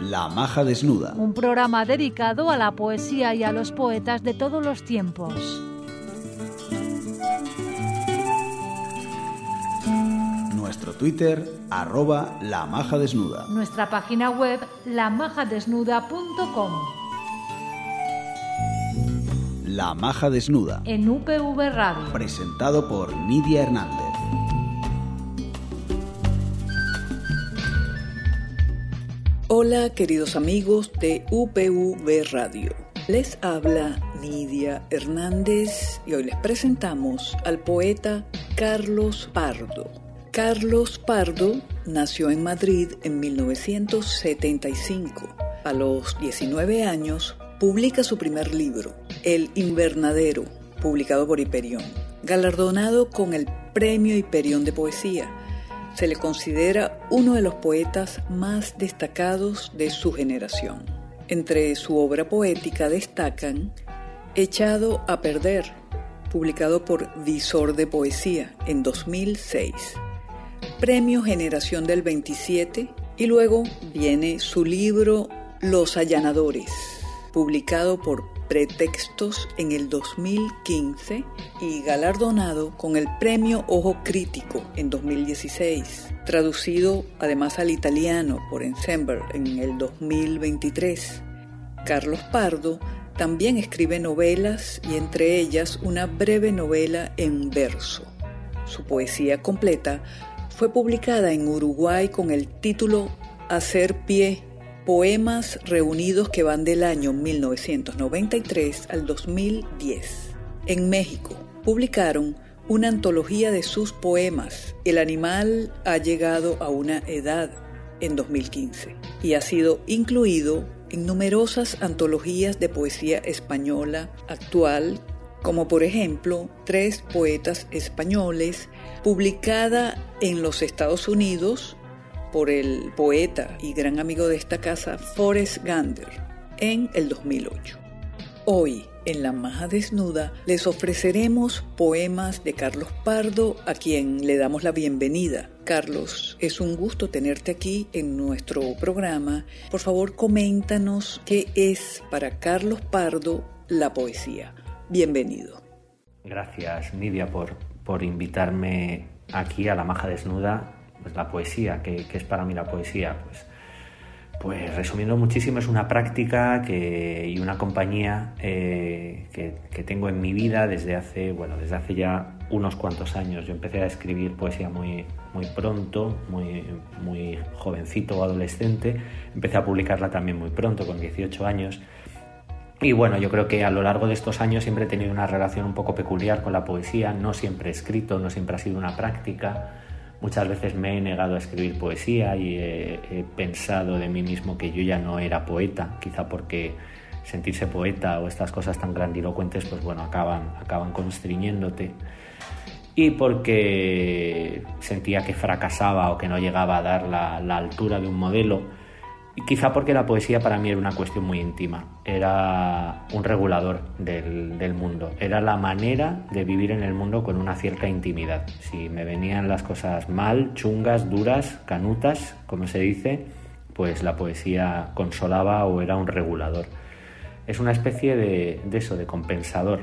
La Maja Desnuda. Un programa dedicado a la poesía y a los poetas de todos los tiempos. Nuestro Twitter, @lamajadesnuda. Nuestra página web, lamajadesnuda.com. La Maja Desnuda. En UPV Radio. Presentado por Nidia Hernández. Hola queridos amigos de UPV Radio. Les habla Nidia Hernández y hoy les presentamos al poeta Carlos Pardo. Carlos Pardo nació en Madrid en 1975. A los 19 años publica su primer libro, El Invernadero, publicado por Hiperión. Galardonado con el Premio Hiperión de Poesía, se le considera uno de los poetas más destacados de su generación. Entre su obra poética destacan Echado a perder, publicado por Visor de Poesía en 2006. Premio Generación del 27 y luego viene su libro Los Allanadores, publicado por Pretextos en el 2015 y galardonado con el Premio Ojo Crítico en 2016, traducido además al italiano por Ensemble en el 2023. Carlos Pardo también escribe novelas y entre ellas una breve novela en verso. Su poesía completa fue publicada en Uruguay con el título Hacer Pie, poemas reunidos que van del año 1993 al 2010. En México publicaron una antología de sus poemas, El animal ha llegado a una edad, en 2015, y ha sido incluido en numerosas antologías de poesía española actual, como por ejemplo Tres poetas españoles, publicada en los Estados Unidos por el poeta y gran amigo de esta casa, Forrest Gander, en el 2008. Hoy, en La Maja Desnuda, les ofreceremos poemas de Carlos Pardo, a quien le damos la bienvenida. Carlos, es un gusto tenerte aquí en nuestro programa. Por favor, coméntanos qué es para Carlos Pardo la poesía. Bienvenido. Gracias, Nidia, por invitarme aquí a La Maja Desnuda. Pues la poesía, ¿qué es para mí la poesía? Pues resumiendo muchísimo, es una práctica y una compañía que tengo en mi vida desde hace ya unos cuantos años. Yo empecé a escribir poesía muy pronto, muy jovencito o adolescente. Empecé a publicarla también muy pronto, con 18 años. Y bueno, yo creo que a lo largo de estos años siempre he tenido una relación un poco peculiar con la poesía. No siempre he escrito, no siempre ha sido una práctica. Muchas veces me he negado a escribir poesía y he pensado de mí mismo que yo ya no era poeta, quizá porque sentirse poeta o estas cosas tan grandilocuentes, pues bueno, acaban constriñéndote. Y porque sentía que fracasaba o que no llegaba a dar la altura de un modelo. Y quizá porque la poesía para mí era una cuestión muy íntima, era un regulador del mundo, era la manera de vivir en el mundo con una cierta intimidad. Si me venían las cosas mal, chungas, duras, canutas, como se dice, pues la poesía consolaba o era un regulador. Es una especie de compensador,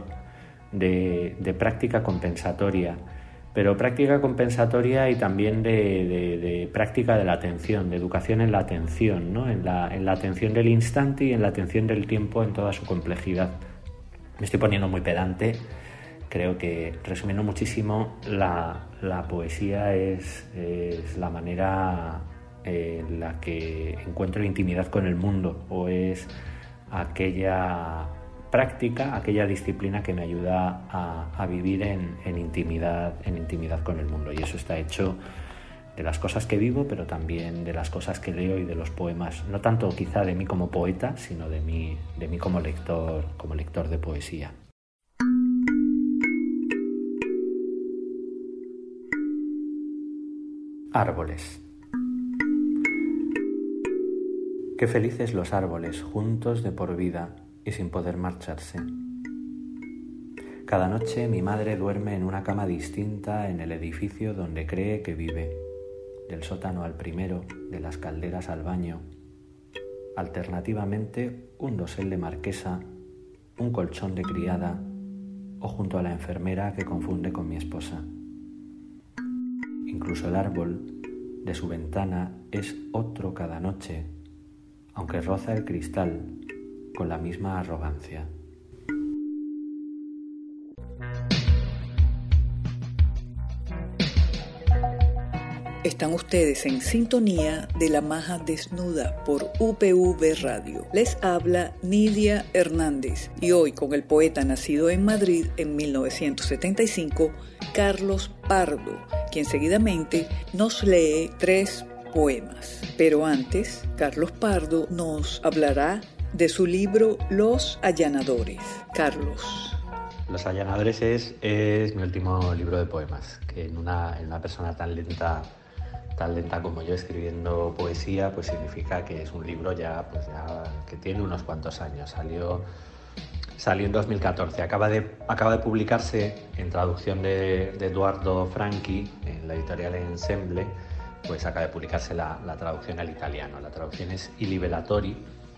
de práctica compensatoria, pero práctica compensatoria y también de práctica de la atención, de educación en la atención, ¿no? En la atención del instante y en la atención del tiempo en toda su complejidad. Me estoy poniendo muy pedante. Creo que, resumiendo muchísimo, la poesía es la manera en la que encuentro intimidad con el mundo, o es aquella práctica, aquella disciplina que me ayuda a vivir en intimidad con el mundo. Y eso está hecho de las cosas que vivo, pero también de las cosas que leo y de los poemas. No tanto quizá de mí como poeta, sino de mí como lector de poesía. Árboles. Qué felices los árboles, juntos de por vida y sin poder marcharse. Cada noche mi madre duerme en una cama distinta en el edificio donde cree que vive, del sótano al primero, de las calderas al baño. alternativamente un dosel de marquesa, un colchón de criada o junto a la enfermera que confunde con mi esposa. Incluso el árbol de su ventana es otro cada noche, aunque roza el cristal con la misma arrogancia. Están ustedes en sintonía de La Maja Desnuda por UPV Radio. Les habla Nidia Hernández y hoy con el poeta nacido en Madrid en 1975, Carlos Pardo, quien seguidamente nos lee 3 poemas. Pero antes, Carlos Pardo nos hablará de su libro Los Allanadores. Carlos. Los Allanadores es mi último libro de poemas, que en una persona tan lenta como yo escribiendo poesía, pues significa que es un libro ya que tiene unos cuantos años. Salió en 2014. Acaba de publicarse en traducción de Eduardo Franchi en la editorial Ensemble, pues acaba de publicarse la traducción al italiano. La traducción es I Liberatori.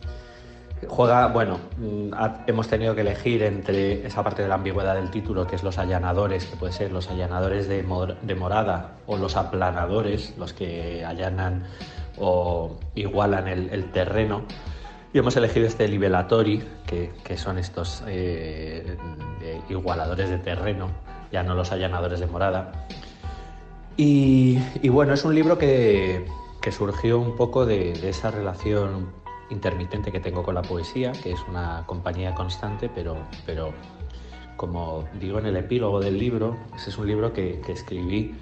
Hemos tenido que elegir entre esa parte de la ambigüedad del título, que es los allanadores, que puede ser los allanadores de morada, o los aplanadores, los que allanan o igualan el terreno. Y hemos elegido este liberatori, que son estos igualadores de terreno, ya no los allanadores de morada. Y bueno, es un libro que surgió un poco de esa relación intermitente que tengo con la poesía, que es una compañía constante, pero como digo en el epílogo del libro, ese es un libro que escribí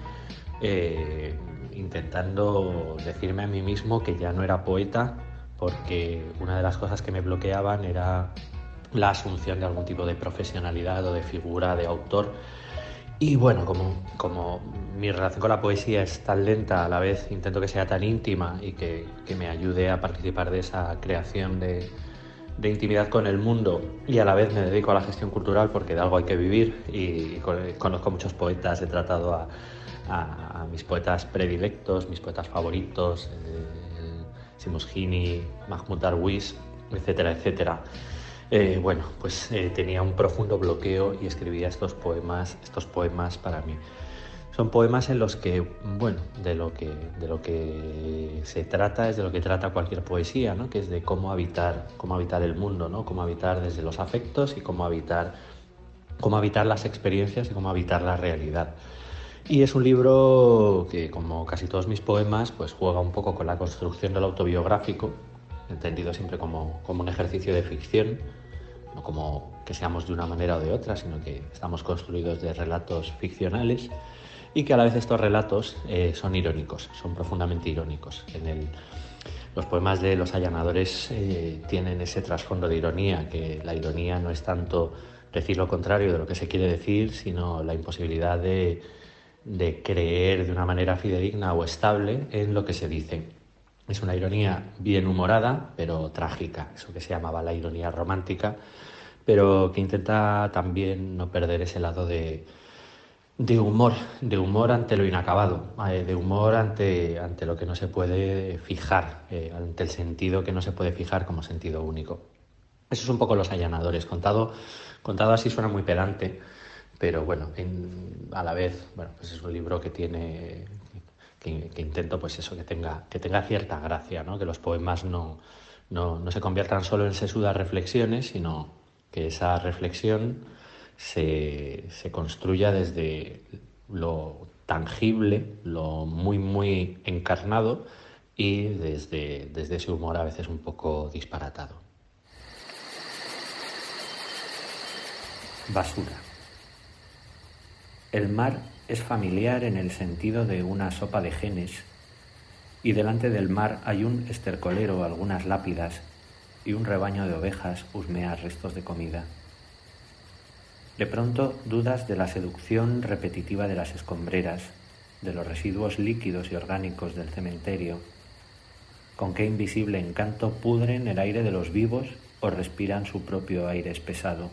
intentando decirme a mí mismo que ya no era poeta, porque una de las cosas que me bloqueaban era la asunción de algún tipo de profesionalidad o de figura de autor. Y bueno, como mi relación con la poesía es tan lenta, a la vez intento que sea tan íntima y que me ayude a participar de esa creación de intimidad con el mundo, y a la vez me dedico a la gestión cultural porque de algo hay que vivir, y conozco muchos poetas, he tratado a mis poetas predilectos, mis poetas favoritos, Seamus Heaney, Mahmoud Darwish, etcétera, etcétera. Tenía un profundo bloqueo y escribía estos poemas para mí. Son poemas en los que, de lo que se trata es de lo que trata cualquier poesía, ¿no? Que es de cómo habitar el mundo, ¿no? Cómo habitar desde los afectos y cómo habitar las experiencias y cómo habitar la realidad. Y es un libro que, como casi todos mis poemas, pues juega un poco con la construcción del autobiográfico, entendido siempre como un ejercicio de ficción, no como que seamos de una manera o de otra, sino que estamos construidos de relatos ficcionales, y que a la vez estos relatos son irónicos, son profundamente irónicos. Los poemas de Los Allanadores tienen ese trasfondo de ironía, que la ironía no es tanto decir lo contrario de lo que se quiere decir, sino la imposibilidad de creer de una manera fidedigna o estable en lo que se dice. Es una ironía bien humorada, pero trágica, eso que se llamaba la ironía romántica, pero que intenta también no perder ese lado de humor ante lo inacabado, de humor ante lo que no se puede fijar, ante el sentido que no se puede fijar como sentido único. Eso es un poco Los Allanadores. Contado así suena muy pedante, pero a la vez, pues es un libro que tiene... Que intento, pues eso, que tenga cierta gracia, ¿no? Que los poemas no se conviertan solo en sesudas reflexiones, sino que esa reflexión se construya desde lo tangible, lo muy, muy encarnado, y desde ese humor a veces un poco disparatado. Basura. El mar es familiar en el sentido de una sopa de genes, y delante del mar hay un estercolero, algunas lápidas, y un rebaño de ovejas husmea restos de comida. De pronto dudas de la seducción repetitiva de las escombreras, de los residuos líquidos y orgánicos del cementerio. Con qué invisible encanto pudren el aire de los vivos o respiran su propio aire espesado.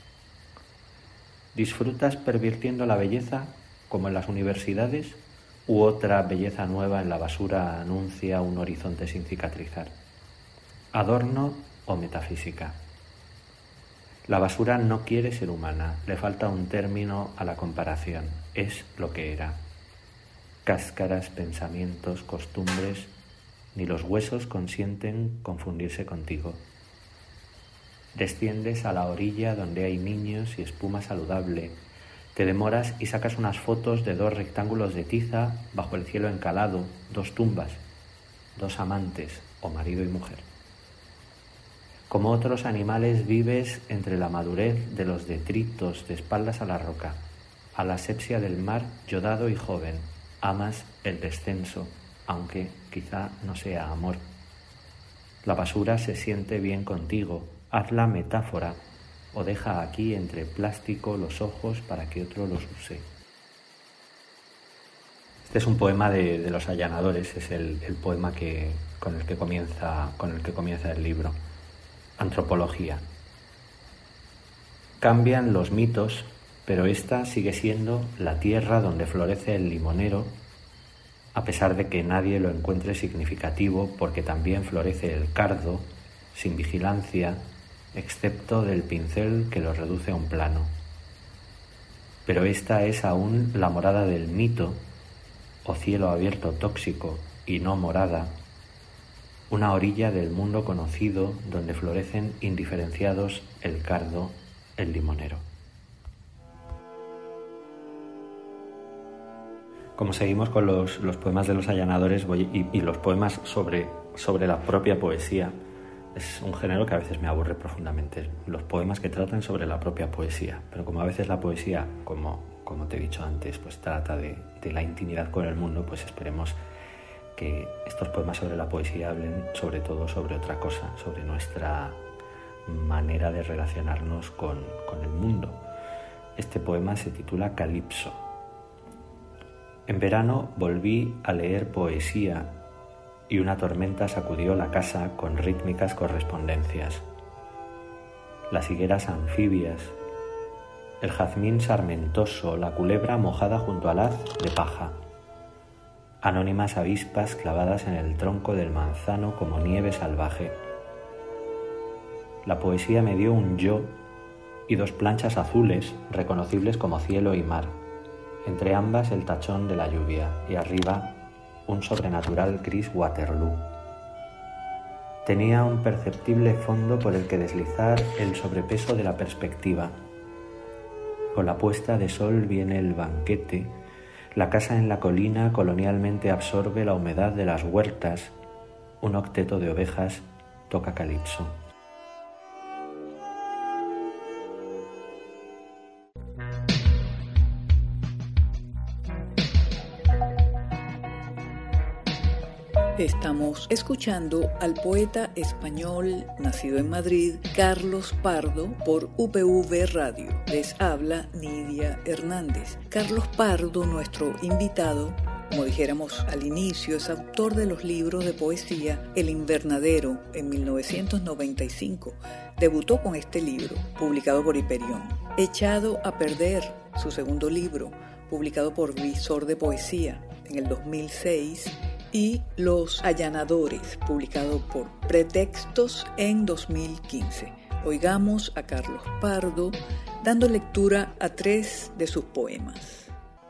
¿Disfrutas pervirtiendo la belleza, como en las universidades, u otra belleza nueva en la basura anuncia un horizonte sin cicatrizar? adorno o metafísica. La basura no quiere ser humana, le falta un término a la comparación, es lo que era. Cáscaras, pensamientos, costumbres, ni los huesos consienten confundirse contigo. Desciendes a la orilla donde hay niños y espuma saludable, te demoras y sacas unas fotos de 2 rectángulos de tiza bajo el cielo encalado, 2 tumbas, 2 amantes o marido y mujer. Como otros animales vives entre la madurez de los detritos de espaldas a la roca, a la asepsia del mar yodado y joven, amas el descenso, aunque quizá no sea amor. La basura se siente bien contigo, hazla metáfora o deja aquí entre plástico los ojos para que otro los use. Este es un poema de Los Allanadores, es el poema con el que comienza el libro. Antropología. Cambian los mitos, pero esta sigue siendo la tierra donde florece el limonero, a pesar de que nadie lo encuentre significativo, porque también florece el cardo, sin vigilancia, excepto del pincel que lo reduce a un plano. Pero esta es aún la morada del mito, o cielo abierto tóxico y no morada, una orilla del mundo conocido donde florecen indiferenciados el cardo, el limonero. Como seguimos con los poemas de Los Allanadores y los poemas sobre la propia poesía, es un género que a veces me aburre profundamente, los poemas que tratan sobre la propia poesía, pero como a veces la poesía, como te he dicho antes, pues trata de la intimidad con el mundo, pues esperemos que estos poemas sobre la poesía hablen sobre todo sobre otra cosa, sobre nuestra manera de relacionarnos con el mundo. Este poema se titula Calipso. En verano volví a leer poesía y una tormenta sacudió la casa con rítmicas correspondencias. Las higueras anfibias, el jazmín sarmentoso, la culebra mojada junto al haz de paja, anónimas avispas clavadas en el tronco del manzano como nieve salvaje. La poesía me dio un yo y 2 planchas azules reconocibles como cielo y mar, entre ambas el tachón de la lluvia y arriba un sobrenatural gris Waterloo. Tenía un perceptible fondo por el que deslizar el sobrepeso de la perspectiva. Con la puesta de sol viene el banquete. La casa en la colina colonialmente absorbe la humedad de las huertas. Un octeto de ovejas toca calipso. Estamos escuchando al poeta español nacido en Madrid, Carlos Pardo, por UPV Radio. Les habla Nidia Hernández. Carlos Pardo, nuestro invitado, como dijéramos al inicio, es autor de los libros de poesía El Invernadero en 1995. Debutó con este libro, publicado por Hiperión. Echado a perder, su segundo libro, publicado por Visor de Poesía en el 2006. Y Los Allanadores, publicado por Pretextos en 2015. Oigamos a Carlos Pardo dando lectura a 3 de sus poemas.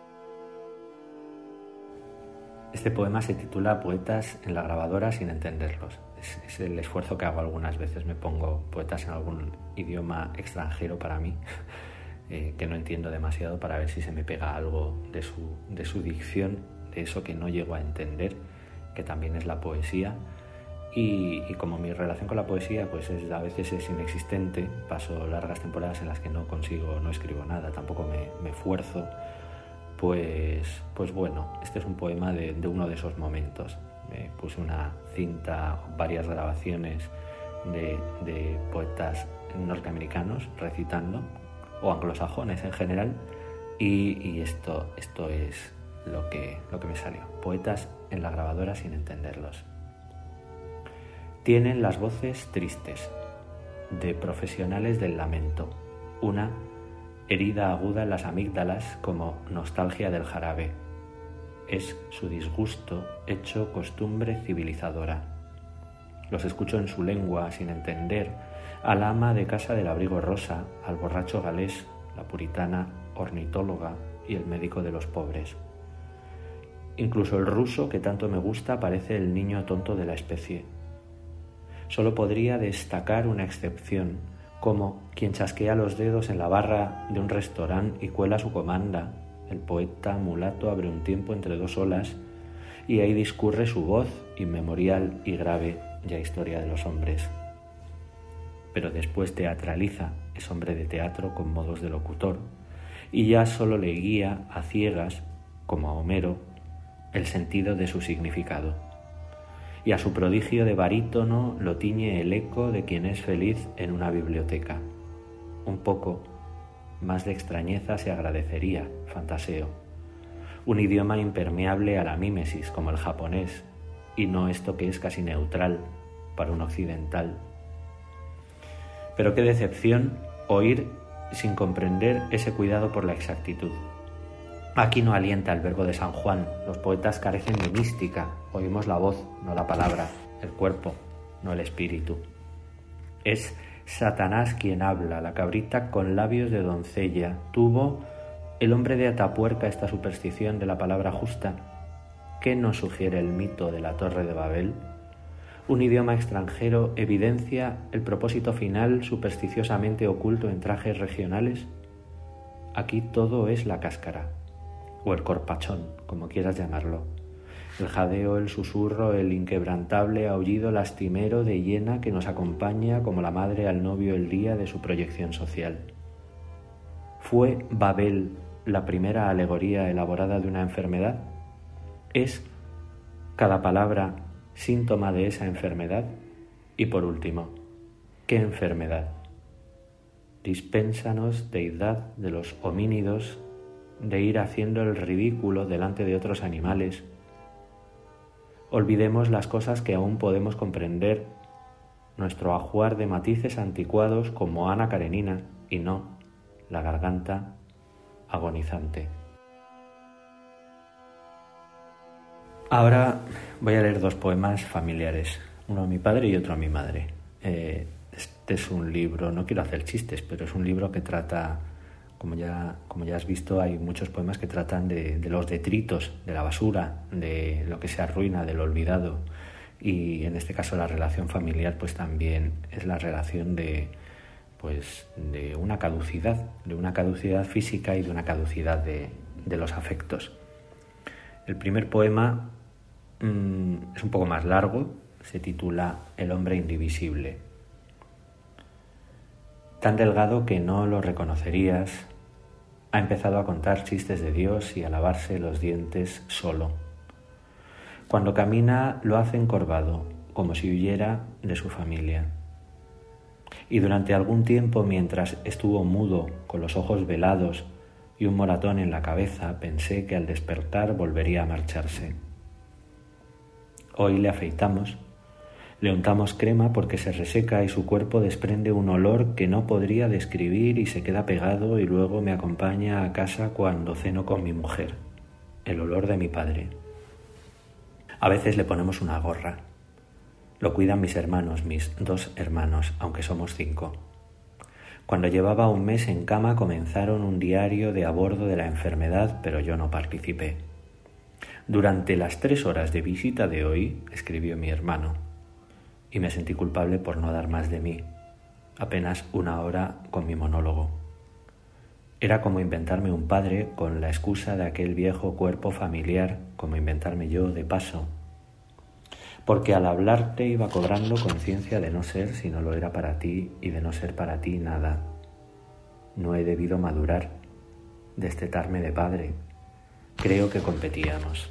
Este poema se titula Poetas en la grabadora sin entenderlos. Es el esfuerzo que hago algunas veces, me pongo poetas en algún idioma extranjero para mí, que no entiendo demasiado, para ver si se me pega algo de su dicción, de eso que no llego a entender, que también es la poesía. Y como mi relación con la poesía pues a veces es inexistente, paso largas temporadas en las que no escribo nada, tampoco me esfuerzo, pues bueno, este es un poema de uno de esos momentos. Me puse una cinta, varias grabaciones de poetas norteamericanos recitando, o anglosajones en general, y esto es lo que me salió. Poetas en la grabadora sin entenderlos. Tienen las voces tristes, de profesionales del lamento, una herida aguda en las amígdalas como nostalgia del jarabe. Es su disgusto hecho costumbre civilizadora. Los escucho en su lengua, sin entender, al ama de casa del abrigo rosa, al borracho galés, la puritana ornitóloga y el médico de los pobres. Incluso el ruso, que tanto me gusta, parece el niño tonto de la especie. Solo podría destacar una excepción, como quien chasquea los dedos en la barra de un restaurante y cuela su comanda. El poeta mulato abre un tiempo entre dos olas y ahí discurre su voz inmemorial y grave, ya historia de los hombres. Pero después teatraliza, es hombre de teatro con modos de locutor, y ya solo le guía a ciegas, como a Homero, el sentido de su significado. Y a su prodigio de barítono lo tiñe el eco de quien es feliz en una biblioteca. Un poco más de extrañeza se agradecería, fantaseo. Un idioma impermeable a la mímesis, como el japonés, y no esto que es casi neutral para un occidental. Pero qué decepción oír sin comprender ese cuidado por la exactitud. Aquí no alienta el verbo de San Juan, los poetas carecen de mística, oímos la voz, no la palabra, el cuerpo, no el espíritu. Es Satanás quien habla, la cabrita con labios de doncella. ¿Tuvo el hombre de Atapuerca esta superstición de la palabra justa? ¿Qué nos sugiere el mito de la Torre de Babel? Un idioma extranjero evidencia el propósito final supersticiosamente oculto en trajes regionales. Aquí todo es la cáscara, o el corpachón, como quieras llamarlo. El jadeo, el susurro, el inquebrantable aullido lastimero de hiena que nos acompaña como la madre al novio el día de su proyección social. ¿Fue Babel la primera alegoría elaborada de una enfermedad? ¿Es cada palabra síntoma de esa enfermedad? Y por último, ¿qué enfermedad? Dispénsanos, deidad de los homínidos, de ir haciendo el ridículo delante de otros animales. Olvidemos las cosas que aún podemos comprender, nuestro ajuar de matices anticuados como Ana Karenina, y no la garganta agonizante. Ahora voy a leer dos poemas familiares, uno a mi padre y otro a mi madre. Este es un libro, no quiero hacer chistes, pero es un libro que trata, como ya has visto, hay muchos poemas que tratan de los detritos, de la basura, de lo que se arruina, de lo olvidado. Y en este caso la relación familiar pues también es la relación de una caducidad física y de una caducidad de los afectos. El primer poema es un poco más largo, se titula El hombre indivisible. Tan delgado que no lo reconocerías, ha empezado a contar chistes de Dios y a lavarse los dientes solo. Cuando camina lo hace encorvado, como si huyera de su familia. Y durante algún tiempo, mientras estuvo mudo, con los ojos velados y un moratón en la cabeza, pensé que al despertar volvería a marcharse. Hoy le afeitamos, le untamos crema porque se reseca y su cuerpo desprende un olor que no podría describir y se queda pegado y luego me acompaña a casa cuando ceno con mi mujer, el olor de mi padre. A veces le ponemos una gorra. Lo cuidan mis hermanos, mis 2 hermanos, aunque somos 5. Cuando llevaba un mes en cama comenzaron un diario de a bordo de la enfermedad, pero yo no participé. Durante las 3 horas de visita de hoy, escribió mi hermano, y me sentí culpable por no dar más de mí, apenas 1 hora con mi monólogo. Era como inventarme un padre con la excusa de aquel viejo cuerpo familiar, como inventarme yo de paso, porque al hablarte iba cobrando conciencia de no ser si no lo era para ti y de no ser para ti nada. No he debido madurar, destetarme de padre. Creo que competíamos.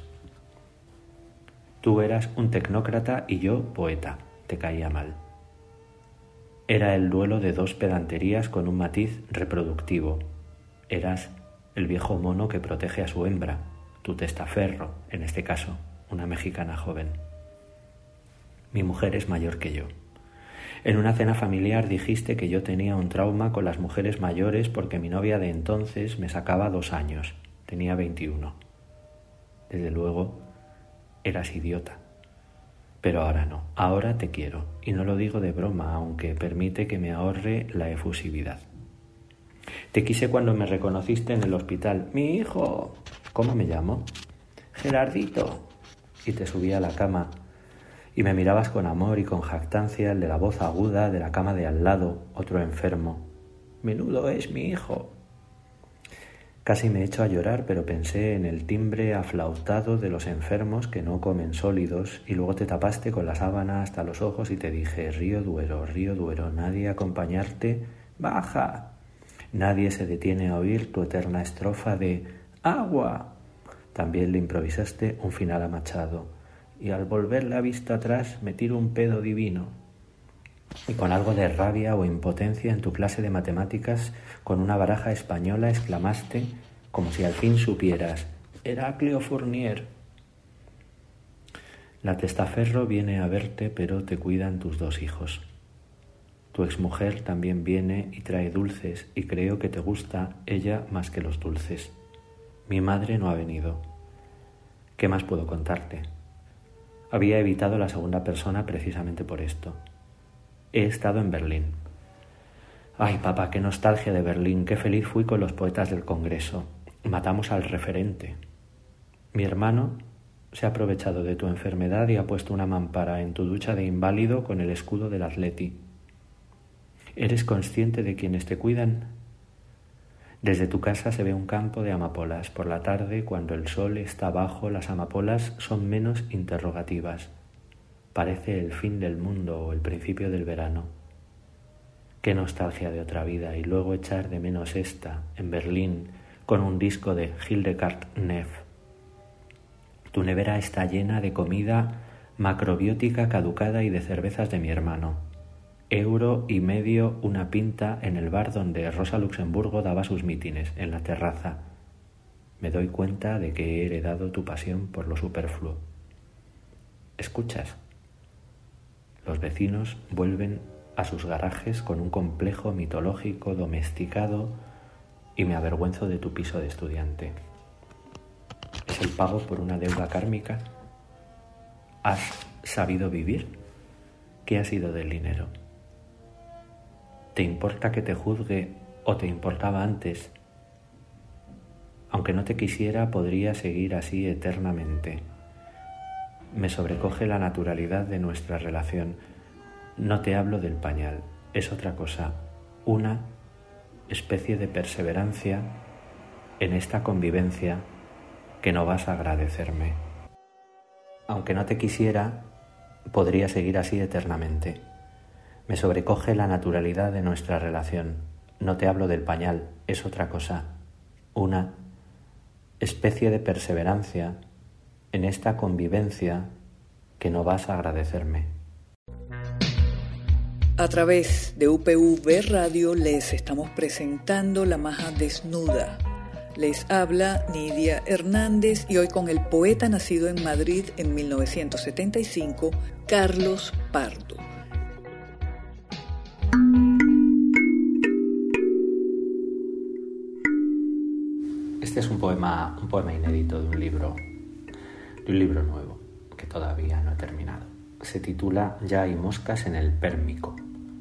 Tú eras un tecnócrata y yo poeta. Te caía mal. Era el duelo de 2 pedanterías con un matiz reproductivo. Eras el viejo mono que protege a su hembra, tu testaferro, en este caso, una mexicana joven. Mi mujer es mayor que yo. En una cena familiar dijiste que yo tenía un trauma con las mujeres mayores porque mi novia de entonces me sacaba 2 años. Tenía 21. Desde luego, eras idiota. Pero ahora no, ahora te quiero, y no lo digo de broma, aunque permite que me ahorre la efusividad. Te quise cuando me reconociste en el hospital. ¡Mi hijo! ¿Cómo me llamo? Gerardito. Y te subí a la cama y me mirabas con amor y con jactancia, el de la voz aguda de la cama de al lado, otro enfermo. Menudo es mi hijo. Casi me echo a llorar, pero pensé en el timbre aflautado de los enfermos que no comen sólidos, y luego te tapaste con la sábana hasta los ojos y te dije: río Duero, nadie acompañarte, baja. Nadie se detiene a oír tu eterna estrofa de agua. También le improvisaste un final a Machado, y al volver la vista atrás me tiro un pedo divino. Y con algo de rabia o impotencia en tu clase de matemáticas, con una baraja española, exclamaste, como si al fin supieras: Heraclio Fournier. La testaferro viene a verte, pero te cuidan tus 2 hijos. Tu exmujer también viene y trae dulces, y creo que te gusta ella más que los dulces. Mi madre no ha venido. ¿Qué más puedo contarte? Había evitado la segunda persona precisamente por esto. He estado en Berlín. Ay, papá, qué nostalgia de Berlín, qué feliz fui con los poetas del Congreso. Matamos al referente. Mi hermano se ha aprovechado de tu enfermedad y ha puesto una mampara en tu ducha de inválido con el escudo del Atleti. ¿Eres consciente de quienes te cuidan? Desde tu casa se ve un campo de amapolas. Por la tarde, cuando el sol está bajo, las amapolas son menos interrogativas. Parece el fin del mundo o el principio del verano. Qué nostalgia de otra vida, y luego echar de menos esta, en Berlín, con un disco de Hildegard Neff. Tu nevera está llena de comida macrobiótica caducada y de cervezas de mi hermano. €1,50 una pinta en el bar donde Rosa Luxemburgo daba sus mítines, en la terraza. Me doy cuenta de que he heredado tu pasión por lo superfluo. ¿Escuchas? Los vecinos vuelven a sus garajes con un complejo mitológico domesticado y me avergüenzo de tu piso de estudiante. ¿Es el pago por una deuda kármica? ¿Has sabido vivir? ¿Qué ha sido del dinero? ¿Te importa que te juzgue o te importaba antes? Aunque no te quisiera, podría seguir así eternamente. Me sobrecoge la naturalidad de nuestra relación. No te hablo del pañal, es otra cosa, una especie de perseverancia en esta convivencia que no vas a agradecerme. Aunque no te quisiera, podría seguir así eternamente. Me sobrecoge la naturalidad de nuestra relación. No te hablo del pañal, es otra cosa, una especie de perseverancia en esta convivencia que no vas a agradecerme. A través de UPV Radio les estamos presentando La Maja Desnuda. Les habla Nidia Hernández y hoy con el poeta nacido en Madrid en 1975, Carlos Pardo. Este es un poema inédito de un libro nuevo que todavía no he terminado. Se titula Ya hay moscas en el Pérmico.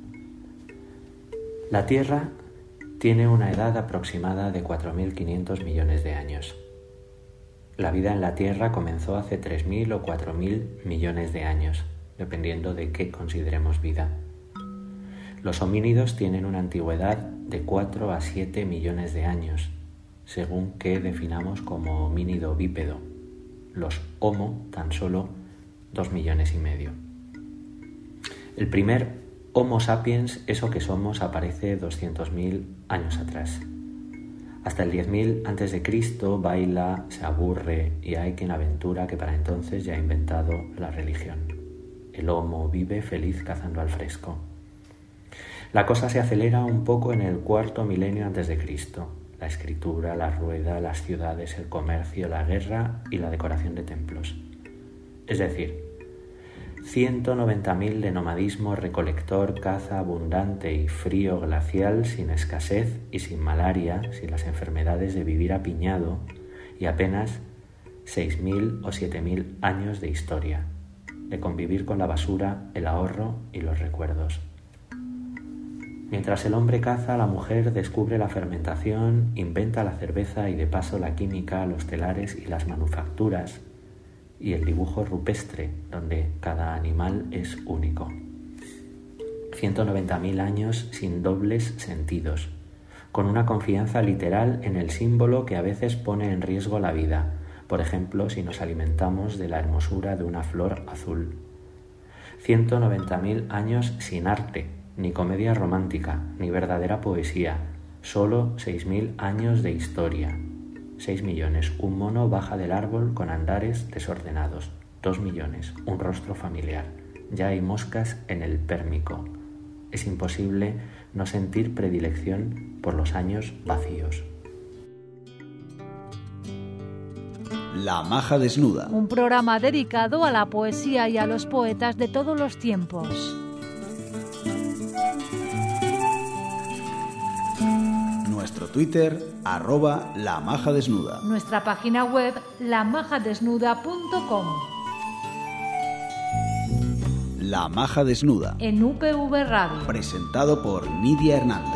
La Tierra tiene una edad aproximada de 4.500 millones de años. La vida en la Tierra comenzó hace 3.000 o 4.000 millones de años, dependiendo de qué consideremos vida. Los homínidos tienen una antigüedad de 4 a 7 millones de años, según que definamos como homínido bípedo. Los Homo tan solo 2,5 millones. El primer Homo sapiens, eso que somos, aparece 200.000 años atrás. Hasta el 10.000 a.C. baila, se aburre y hay quien aventura que para entonces ya ha inventado la religión. El Homo vive feliz cazando al fresco. La cosa se acelera un poco en el 4.º milenio a.C. La escritura, la rueda, las ciudades, el comercio, la guerra y la decoración de templos. Es decir, 190.000 de nomadismo recolector, caza abundante y frío glacial, sin escasez y sin malaria, sin las enfermedades de vivir apiñado, y apenas 6.000 o 7.000 años de historia. de convivir con la basura, el ahorro y los recuerdos. Mientras el hombre caza, la mujer descubre la fermentación, inventa la cerveza y de paso la química, los telares y las manufacturas y el dibujo rupestre, donde cada animal es único. 190.000 años sin dobles sentidos, con una confianza literal en el símbolo que a veces pone en riesgo la vida, por ejemplo, si nos alimentamos de la hermosura de una flor azul. 190.000 años sin arte, ni comedia romántica, ni verdadera poesía, solo 6.000 años de historia. 6 millones, un mono baja del árbol con andares desordenados. 2 millones, un rostro familiar. Ya hay moscas en el pérmico. Es imposible no sentir predilección por los años vacíos. La maja desnuda. Un programa dedicado a la poesía y a los poetas de todos los tiempos. Nuestro Twitter, @lamajadesnuda. Nuestra página web, lamajadesnuda.com. La maja desnuda. En UPV Radio. Presentado por Nidia Hernández.